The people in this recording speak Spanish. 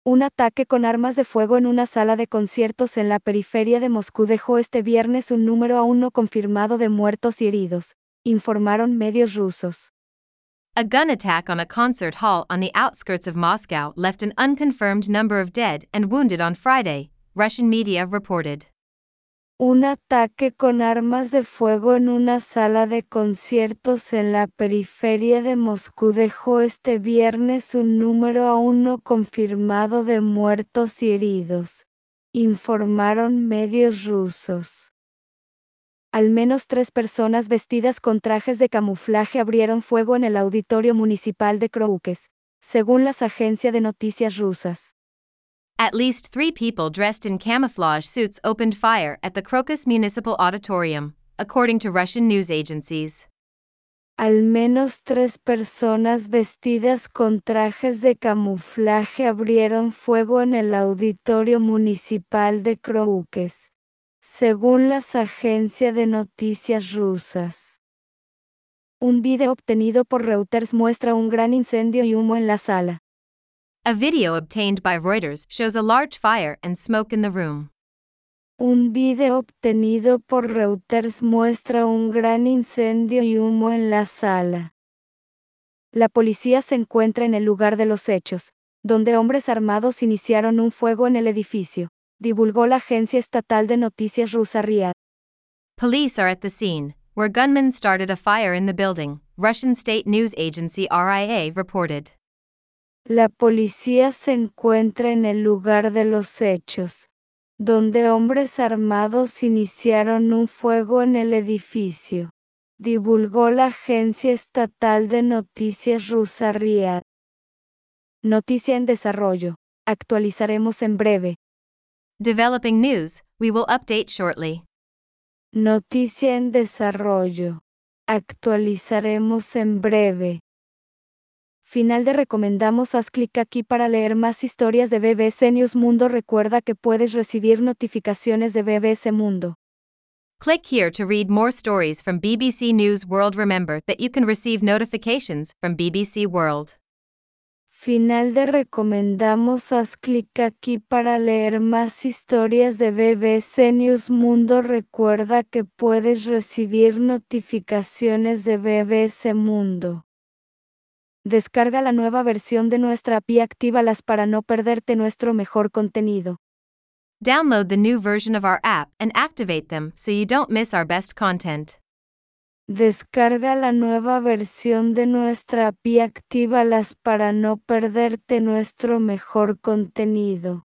Un ataque con armas de fuego en una sala de conciertos en la periferia de Moscú dejó este viernes un número aún no confirmado de muertos y heridos, informaron medios rusos. A gun attack on a concert hall on the outskirts of Moscow left an unconfirmed number of dead and wounded on Friday, Russian media reported. Un ataque con armas de fuego en una sala de conciertos en la periferia de Moscú dejó este viernes un número aún no confirmado de muertos y heridos, informaron medios rusos. Al menos 3 personas vestidas con trajes de camuflaje abrieron fuego en el auditorio municipal de Kroukes, según las agencias de noticias rusas. At least 3 people dressed in camouflage suits opened fire at the Crocus Municipal Auditorium, according to Russian news agencies. Al menos 3 personas vestidas con trajes de camuflaje abrieron fuego en el auditorio municipal de Kroukes, según las agencias de noticias rusas. Un video obtenido por Reuters muestra un gran incendio y humo en la sala. A video obtained by Reuters shows a large fire and smoke in the room. Un video obtenido por Reuters muestra un gran incendio y humo en la sala. La policía se encuentra en el lugar de los hechos, donde hombres armados iniciaron un fuego en el edificio, divulgó la agencia estatal de noticias rusa RIA. Police are at the scene, where gunmen started a fire in the building, Russian state news agency RIA reported. La policía se encuentra en el lugar de los hechos, donde hombres armados iniciaron un fuego en el edificio, divulgó la agencia estatal de noticias rusa RIA. Noticia en desarrollo. Actualizaremos en breve. Developing news, we will update shortly. Noticia en desarrollo. Actualizaremos en breve. Final de recomendamos. Haz clic aquí para leer más historias de BBC News Mundo. Recuerda que puedes recibir notificaciones de BBC Mundo. Click here to read more stories from BBC News World. Remember that you can receive notifications from BBC World. Final de recomendamos. Haz clic aquí para leer más historias de BBC News Mundo. Recuerda que puedes recibir notificaciones de BBC Mundo. Descarga la nueva versión de nuestra app y actívalas para no perderte nuestro mejor contenido. Download the new version of our app and activate them so you don't miss our best content. Descarga la nueva versión de nuestra app y actívalas para no perderte nuestro mejor contenido.